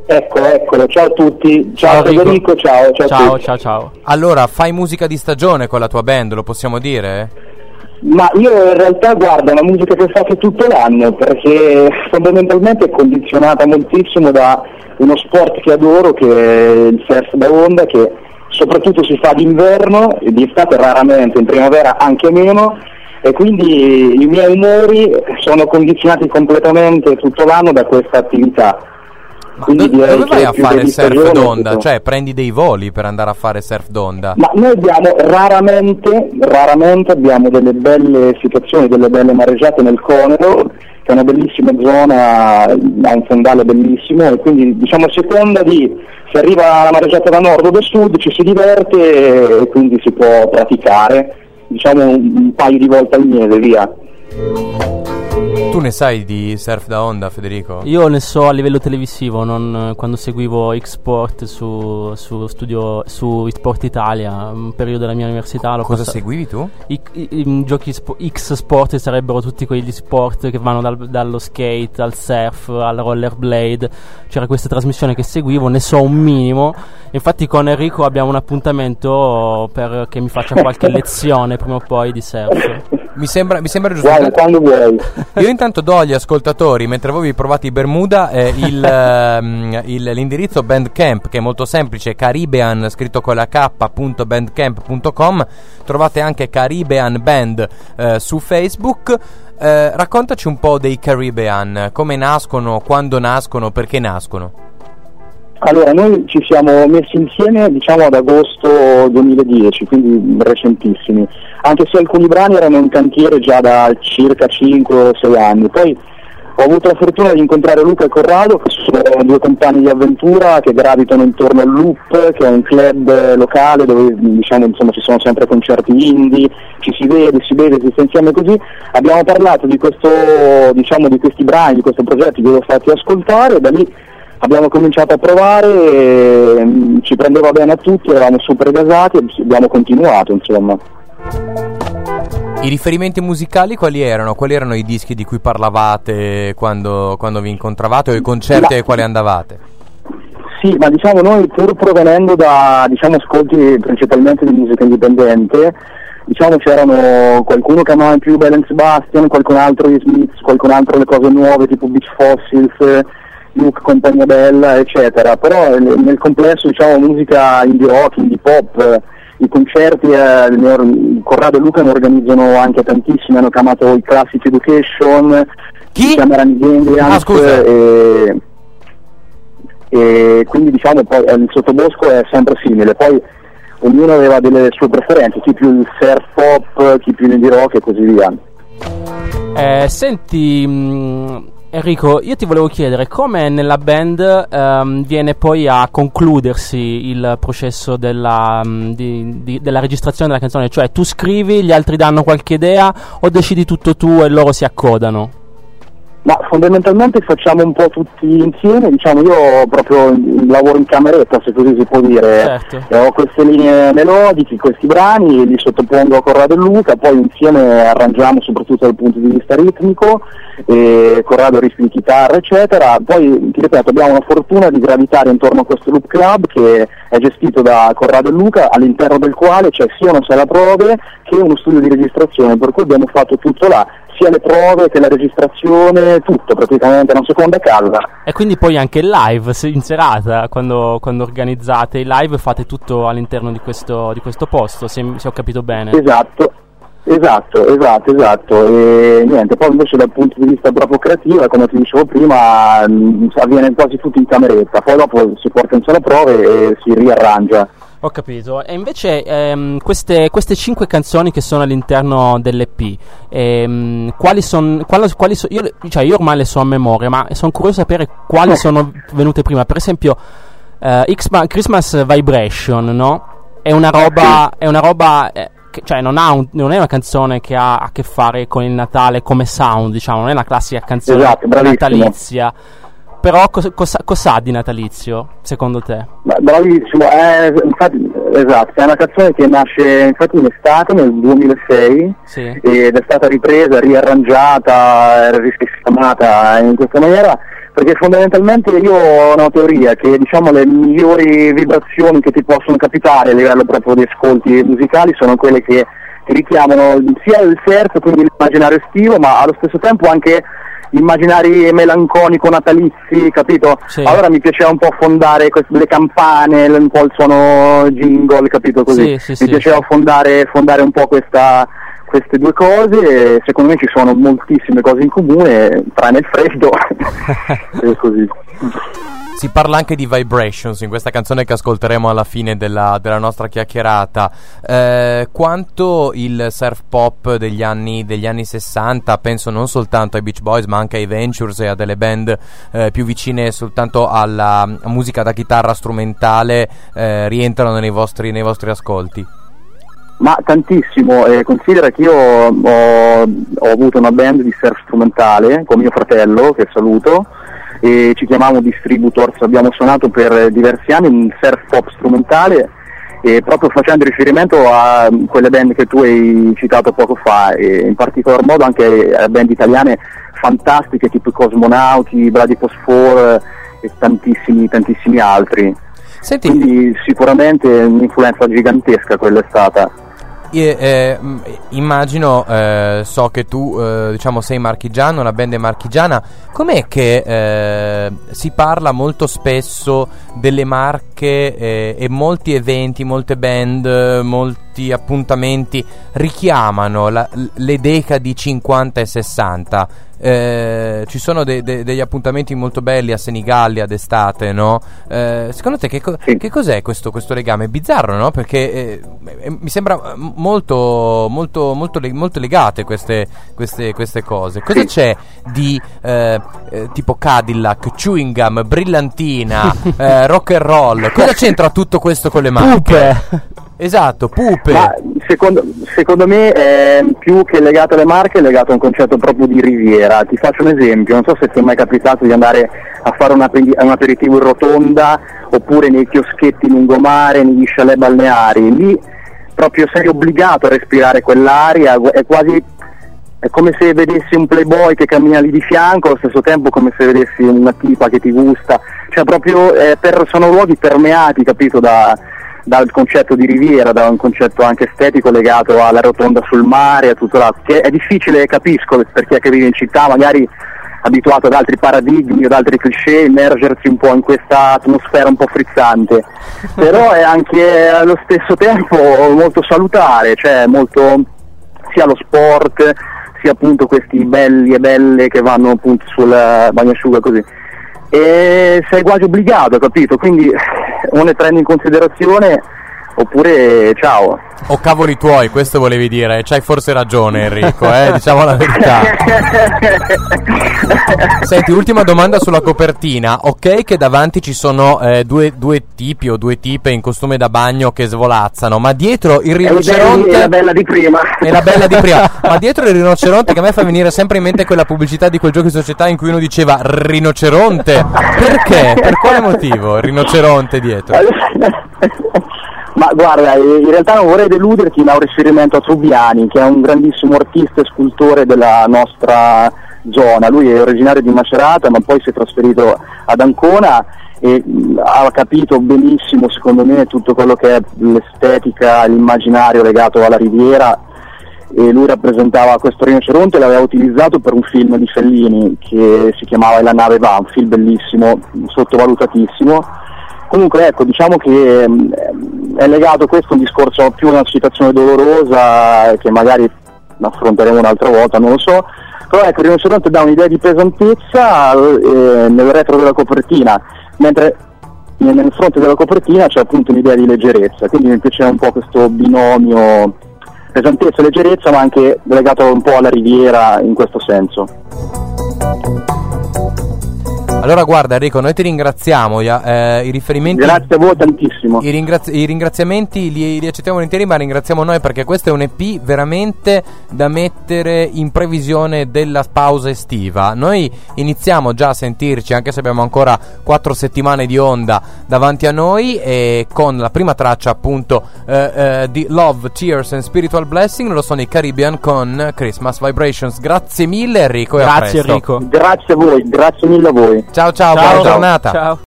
Eccolo, ciao a tutti, ciao Federico, ciao. Allora, fai musica di stagione con la tua band, lo possiamo dire? Ma io in realtà guardo una musica che faccio tutto l'anno, perché fondamentalmente è condizionata moltissimo da uno sport che adoro, che è il surf da onda, che soprattutto si fa d'inverno, e di estate raramente, in primavera anche meno, e quindi i miei umori sono condizionati completamente tutto l'anno da questa attività. Ma dove vai a fare surf d'onda? Cioè prendi dei voli per andare a fare surf d'onda? Ma noi abbiamo raramente abbiamo delle belle situazioni, delle belle mareggiate nel Conero, che è una bellissima zona, ha un fondale bellissimo, e quindi diciamo a seconda di se arriva la mareggiata da nord o da sud ci si diverte e quindi si può praticare, diciamo un paio di volte al mese, via. Tu ne sai di surf da onda, Federico? Io ne so a livello televisivo, non quando seguivo X-Sport su Sport Italia, un periodo della mia università. Cosa seguivi tu? I giochi X-Sport sarebbero tutti quegli sport che vanno dallo skate al surf al rollerblade. C'era questa trasmissione che seguivo, ne so un minimo. Infatti con Enrico abbiamo un appuntamento per che mi faccia qualche lezione prima o poi di surf. Mi sembra giusto. Guarda, quando vuoi. Io intanto do agli ascoltatori, mentre voi vi provate i Bermuda, l'indirizzo Bandcamp, che è molto semplice, Caribbean scritto con la k.bandcamp.com. Trovate anche Caribbean Band su Facebook. Raccontaci un po' dei Caribbean, come nascono, quando nascono, perché nascono. Allora, noi ci siamo messi insieme diciamo ad agosto 2010, quindi recentissimi, anche se alcuni brani erano in cantiere già da circa 5 o 6 anni. Poi ho avuto la fortuna di incontrare Luca e Corrado, che sono due compagni di avventura che gravitano intorno al Loop, che è un club locale dove diciamo insomma ci sono sempre concerti indie, ci si vede, si sta insieme così. Abbiamo parlato di questo, diciamo di questi brani, di questo progetto, che li ho fatti ascoltare, e da lì abbiamo cominciato a provare, ci prendeva bene a tutti, eravamo super gasati e abbiamo continuato, insomma. I riferimenti musicali quali erano? Quali erano i dischi di cui parlavate quando vi incontravate, o i concerti ai quali andavate? Sì, ma diciamo noi, pur provenendo da ascolti principalmente di musica indipendente, diciamo c'erano qualcuno che amava più Bell & Sebastian, qualcun altro gli Smiths, qualcun altro le cose nuove tipo Beach Fossils, Luke, Compagnia Bella, eccetera. Però nel complesso diciamo musica indie rock, indie pop, i concerti Corrado e Luca ne organizzano anche tantissimi, hanno chiamato i Classic Education, chi? Chiameranno gli Indians, e quindi diciamo poi il sottobosco è sempre simile, poi ognuno aveva delle sue preferenze, chi più il surf pop, chi più l'indie rock e così via. Senti Enrico, io ti volevo chiedere come nella band viene poi a concludersi il processo della registrazione della canzone, cioè tu scrivi, gli altri danno qualche idea o decidi tutto tu e loro si accodano? Ma fondamentalmente facciamo un po' tutti insieme, diciamo io proprio lavoro in cameretta, se così si può dire. Certo. Ho queste linee melodiche, questi brani, li sottopongo a Corrado e Luca, poi insieme arrangiamo soprattutto dal punto di vista ritmico, e Corrado riff di chitarra eccetera. Poi ti ripeto, abbiamo la fortuna di gravitare intorno a questo Loop Club che è gestito da Corrado e Luca, all'interno del quale c'è sia una sala prove che uno studio di registrazione, per cui abbiamo fatto tutto là, sia le prove che la registrazione, tutto praticamente, una seconda casa. E quindi poi anche il live in serata, quando organizzate i live fate tutto all'interno di questo posto, se ho capito bene. Esatto. E niente, poi invece dal punto di vista proprio creativo, come ti dicevo prima, avviene quasi tutto in cameretta, poi dopo si porta in sala prove e si riarrangia. Ho capito. E invece queste 5 canzoni che sono all'interno dell'EP, quali sono? Io ormai le so a memoria, ma sono curioso di sapere quali sono venute prima. Per esempio Christmas Vibration, no? È una roba cioè non è una canzone che ha a che fare con il Natale come sound, diciamo, non è una classica canzone natalizia. Però cosa ha di natalizio, secondo te? Bravissimo, infatti, esatto, è una canzone che nasce infatti in estate, nel 2006, sì. Ed è stata ripresa, riarrangiata, risistemata in questa maniera, perché fondamentalmente io ho una teoria che diciamo le migliori vibrazioni che ti possono capitare a livello proprio di ascolti musicali sono quelle che ti richiamano sia il surf, quindi l'immaginario estivo, ma allo stesso tempo anche immaginari melanconico natalizi, capito? Sì. Allora mi piaceva un po' fondare le campane, un po' il suono jingle, capito così? Sì, mi piaceva fondare un po' queste due cose, e secondo me ci sono moltissime cose in comune, tranne il freddo. E così. Si parla anche di Vibrations in questa canzone che ascolteremo alla fine della nostra chiacchierata. Quanto il surf pop degli anni 60, penso non soltanto ai Beach Boys ma anche ai Ventures e a delle band più vicine soltanto alla musica da chitarra strumentale, rientrano nei vostri ascolti? Ma tantissimo, considera che io ho avuto una band di surf strumentale con mio fratello, che saluto, e ci chiamavamo Distributors, abbiamo suonato per diversi anni un surf pop strumentale, e proprio facendo riferimento a quelle band che tu hai citato poco fa, e in particolar modo anche a band italiane fantastiche tipo i Cosmonauti, Bradipos 4 e tantissimi altri. Senti, quindi sicuramente un'influenza gigantesca quella è stata. Immagino, so che tu diciamo sei marchigiano, la band è marchigiana. Com'è che si parla molto spesso delle Marche e molti eventi, molte band, molti appuntamenti richiamano le decadi 50 e 60? Ci sono degli appuntamenti molto belli a Senigallia d'estate, no? Secondo te che cos'è questo legame? È bizzarro, no? Perché mi sembra molto legate queste cose. Cosa c'è di tipo Cadillac, Chewing Gum, Brillantina, rock and roll? Cosa c'entra tutto questo con le Marche? Esatto, pupe. Ma secondo me è più che legato alle Marche, è legato a un concetto proprio di riviera. Ti faccio un esempio, non so se ti è mai capitato di andare a fare un aperitivo in Rotonda oppure nei chioschetti lungomare, negli chalet balneari. Lì proprio sei obbligato a respirare quell'aria, è come se vedessi un playboy che cammina lì di fianco, allo stesso tempo come se vedessi una tipa che ti gusta, cioè proprio sono luoghi permeati, capito, dal concetto di riviera, da un concetto anche estetico legato alla rotonda sul mare, a tutto l'altro, che è difficile, capisco, per chi è che vive in città, magari abituato ad altri paradigmi o ad altri cliché, immergersi un po' in questa atmosfera un po' frizzante, però è anche allo stesso tempo molto salutare, cioè molto sia lo sport, sia appunto questi belli e belle che vanno appunto sul bagnasciuga così, e sei quasi obbligato, capito? Quindi o ne prendi in considerazione oppure ciao. O cavoli tuoi, questo volevi dire. C'hai forse ragione, Enrico, diciamo la verità. Senti, ultima domanda sulla copertina. Ok che davanti ci sono due tipi o due tipe in costume da bagno che svolazzano, ma dietro il rinoceronte è la bella di prima. È la bella di prima. Ma dietro il rinoceronte, che a me fa venire sempre in mente quella pubblicità di quel gioco di società in cui uno diceva rinoceronte. Perché? Per quale motivo il rinoceronte dietro? Ma guarda, in realtà non vorrei deluderti, ma ho riferimento a Trubiani, che è un grandissimo artista e scultore della nostra zona. Lui è originario di Macerata, ma poi si è trasferito ad Ancona e ha capito benissimo, secondo me, tutto quello che è l'estetica, l'immaginario legato alla riviera, e lui rappresentava questo rinoceronte e l'aveva utilizzato per un film di Fellini che si chiamava La nave va, un film bellissimo, sottovalutatissimo. Comunque ecco, diciamo che è legato questo a un discorso più una citazione dolorosa che magari affronteremo un'altra volta, non lo so, però ecco, il rinoceronte dà un'idea di pesantezza nel retro della copertina, mentre nel fronte della copertina c'è appunto un'idea di leggerezza, quindi mi piaceva un po' questo binomio pesantezza e leggerezza, ma anche legato un po' alla riviera in questo senso. Allora guarda Enrico, noi ti ringraziamo, i riferimenti... Grazie a voi tantissimo. I ringraziamenti li accettiamo volentieri, ma ringraziamo noi perché questo è un EP veramente da mettere in previsione della pausa estiva. Noi iniziamo già a sentirci, anche se abbiamo ancora 4 settimane di onda davanti a noi, e con la prima traccia appunto di Love, Tears and Spiritual Blessing, lo sono i Caribbean con Christmas Vibrations. Grazie mille Enrico, e a presto. Enrico. Grazie a voi, grazie mille a voi. Ciao, buona giornata. Ciao.